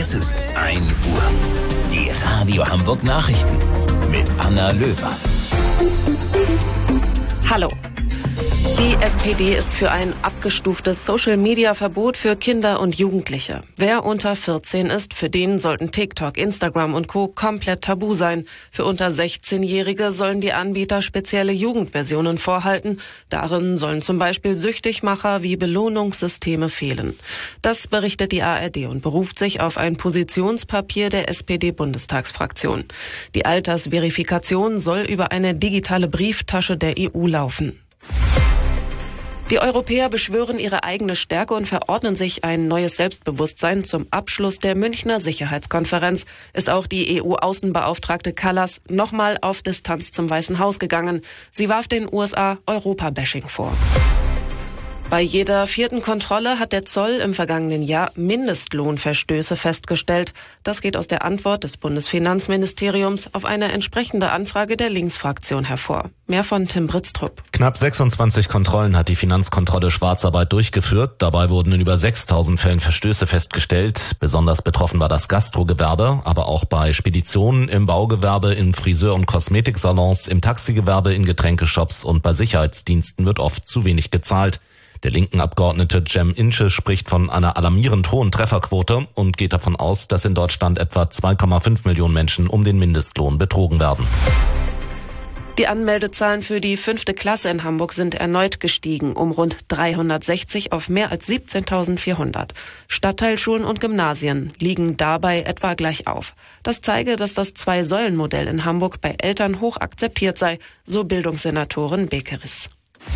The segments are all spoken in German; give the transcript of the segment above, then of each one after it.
Es ist 1 Uhr. Die Radio Hamburg Nachrichten mit Anna Löwer. Hallo. Die SPD ist für ein abgestuftes Social-Media-Verbot für Kinder und Jugendliche. Wer unter 14 ist, für den sollten TikTok, Instagram und Co. komplett tabu sein. Für unter 16-Jährige sollen die Anbieter spezielle Jugendversionen vorhalten. Darin sollen zum Beispiel Süchtigmacher wie Belohnungssysteme fehlen. Das berichtet die ARD und beruft sich auf ein Positionspapier der SPD-Bundestagsfraktion. Die Altersverifikation soll über eine digitale Brieftasche der EU laufen. Die Europäer beschwören ihre eigene Stärke und verordnen sich ein neues Selbstbewusstsein. Zum Abschluss der Münchner Sicherheitskonferenz ist auch die EU-Außenbeauftragte Kallas nochmal auf Distanz zum Weißen Haus gegangen. Sie warf den USA Europa-Bashing vor. Bei jeder 4. Kontrolle hat der Zoll im vergangenen Jahr Mindestlohnverstöße festgestellt. Das geht aus der Antwort des Bundesfinanzministeriums auf eine entsprechende Anfrage der Linksfraktion hervor. Mehr von Tim Britztrup. Knapp 26 Kontrollen hat die Finanzkontrolle Schwarzarbeit durchgeführt. Dabei wurden in über 6.000 Fällen Verstöße festgestellt. Besonders betroffen war das Gastrogewerbe, aber auch bei Speditionen, im Baugewerbe, in Friseur- und Kosmetiksalons, im Taxigewerbe, in Getränkeshops und bei Sicherheitsdiensten wird oft zu wenig gezahlt. Der linken Abgeordnete Cem Ince spricht von einer alarmierend hohen Trefferquote und geht davon aus, dass in Deutschland etwa 2,5 Millionen Menschen um den Mindestlohn betrogen werden. Die Anmeldezahlen für die 5. Klasse in Hamburg sind erneut gestiegen, um rund 360 auf mehr als 17.400. Stadtteilschulen und Gymnasien liegen dabei etwa gleich auf. Das zeige, dass das Zwei-Säulen-Modell in Hamburg bei Eltern hoch akzeptiert sei, so Bildungssenatorin Bekeris.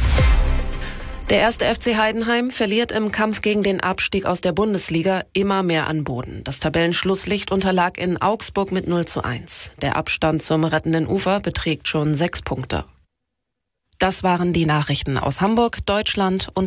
Der 1. FC Heidenheim verliert im Kampf gegen den Abstieg aus der Bundesliga immer mehr an Boden. Das Tabellenschlusslicht unterlag in Augsburg mit 0:1. Der Abstand zum rettenden Ufer beträgt schon 6 Punkte. Das waren die Nachrichten aus Hamburg, Deutschland und